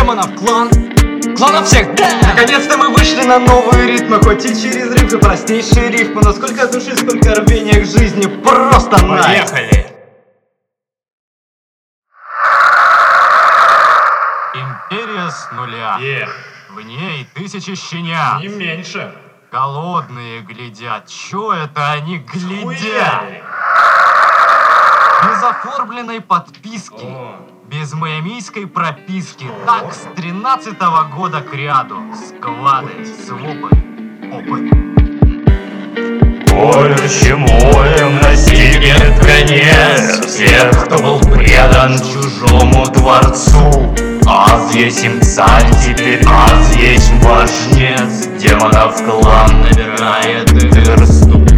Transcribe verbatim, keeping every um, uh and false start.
демонов клан, кланов всех, да! Наконец-то мы вышли на новые ритмы, хоть и через рифы, простейшие рифмы, но сколько души, сколько рвения к жизни, просто найс! Поехали! Империя с нуля. Yeah. В ней тысячи щенят. Не меньше. Голодные глядят. Чё это они глядят? Хуяли. Без оформленной подписки. О. Без майамийской прописки. Так с тринадцатого года к ряду. Склады, свопы, опыт. Колющим моем настигнет конец всех, кто был предан чужому дворцу. Аз есть им царь теперь, аз есть ваш жнец. Демонов клан набирает версту.